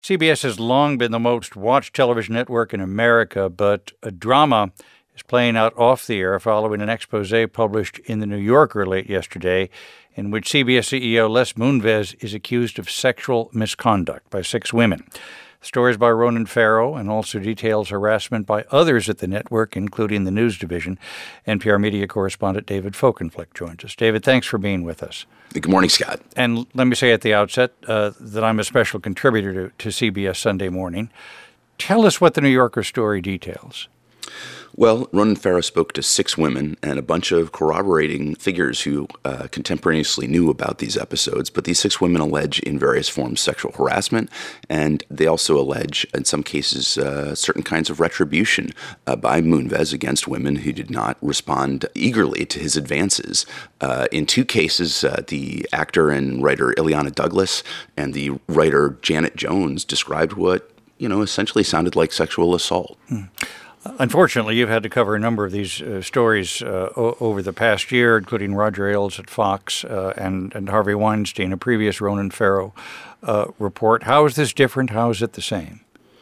CBS has long been the most watched television network in America, but a drama is playing out off the air following an expose published in The New Yorker late yesterday in which CBS CEO Les Moonves is accused of sexual misconduct by 6 women. The story is by Ronan Farrow and also details harassment by others at the network, including the news division. NPR media correspondent David Folkenflik joins us. David, thanks for being with us. Good morning, Scott. And let me say at the outset that I'm a special contributor to CBS Sunday Morning. Tell us what the New Yorker story details. Well, Ronan Farrow spoke to 6 women and a bunch of corroborating figures who contemporaneously knew about these episodes. But these 6 women allege in various forms sexual harassment, and they also allege, in some cases, certain kinds of retribution by Moonves against women who did not respond eagerly to his advances. In 2 cases, the actor and writer Illeana Douglas and the writer Janet Jones described what, essentially sounded like sexual assault. Unfortunately, you've had to cover a number of these stories over the past year, including Roger Ailes at Fox and Harvey Weinstein, a previous Ronan Farrow report. How is this different? How is it the same?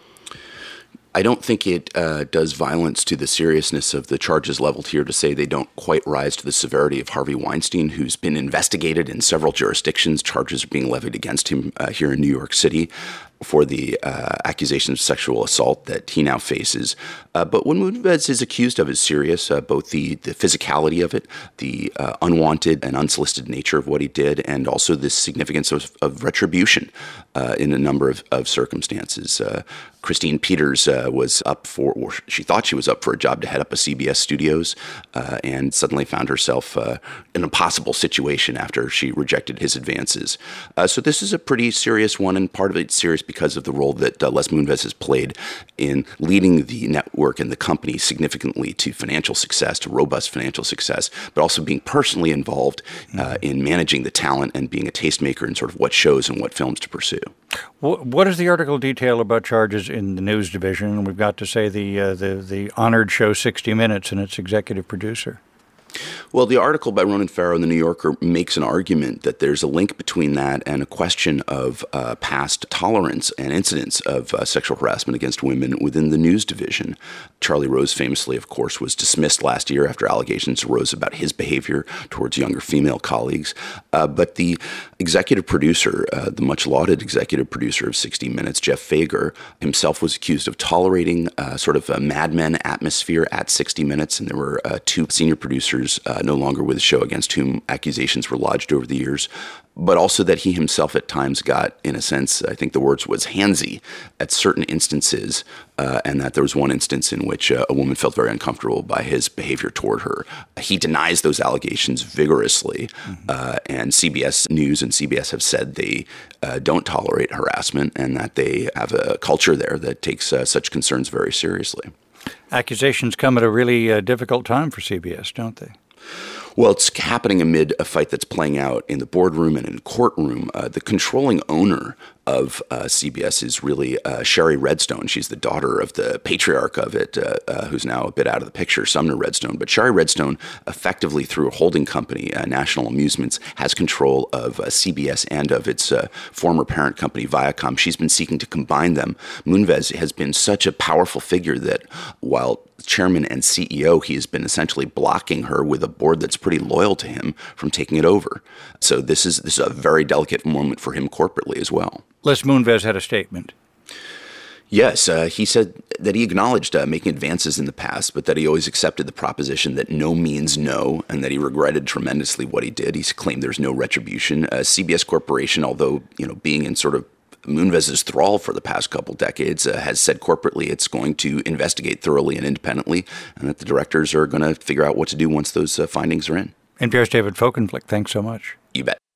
I don't think it does violence to the seriousness of the charges leveled here to say they don't quite rise to the severity of Harvey Weinstein, who's been investigated in several jurisdictions. Charges are being levied against him here in New York City for the accusations of sexual assault that he now faces. But what Moonves is accused of is serious, both the physicality of it, the unwanted and unsolicited nature of what he did, and also the significance of retribution in a number of circumstances. Christine Peters was up for, or she thought she was up for a job to head up a CBS Studios, and suddenly found herself in an impossible situation after she rejected his advances. So this is a pretty serious one, and part of it's serious because of the role that Les Moonves has played in leading the network and the company significantly to financial success, to robust financial success, but also being personally involved in managing the talent and being a tastemaker in sort of what shows and what films to pursue. What does the article detail about charges in the news division? We've got to say the honored show 60 Minutes and its executive producer. Well, the article by Ronan Farrow in The New Yorker makes an argument that there's a link between that and a question of past tolerance and incidents of sexual harassment against women within the news division. Charlie Rose famously, of course, was dismissed last year after allegations arose about his behavior towards younger female colleagues. But the executive producer, the much-lauded executive producer of 60 Minutes, Jeff Fager, himself was accused of tolerating sort of a Mad Men atmosphere at 60 Minutes, and there were 2 senior producers no longer with the show against whom accusations were lodged over the years, but also that he himself at times got, in a sense, I think the words was handsy at certain instances, and that there was one instance in which a woman felt very uncomfortable by his behavior toward her. He denies those allegations vigorously, and CBS News and CBS have said they don't tolerate harassment and that they have a culture there that takes such concerns very seriously. Accusations come at a really difficult time for CBS, don't they? Well, it's happening amid a fight that's playing out in the boardroom and in the courtroom. The controlling owner of CBS is really Shari Redstone. She's the daughter of the patriarch of it, who's now a bit out of the picture, Sumner Redstone. But Shari Redstone, effectively through a holding company, National Amusements, has control of CBS and of its former parent company, Viacom. She's been seeking to combine them. Moonves has been such a powerful figure that while chairman and CEO, he has been essentially blocking her with a board that's pretty loyal to him from taking it over. So this is a very delicate moment for him corporately as well. Les Moonves had a statement. Yes, he said that he acknowledged making advances in the past, but that he always accepted the proposition that no means no, and that he regretted tremendously what he did. He's claimed there's no retribution. CBS Corporation, although being in sort of Moonves' thrall for the past couple decades, has said corporately it's going to investigate thoroughly and independently, and that the directors are going to figure out what to do once those findings are in. NPR's David Folkenflik, thanks so much. You bet.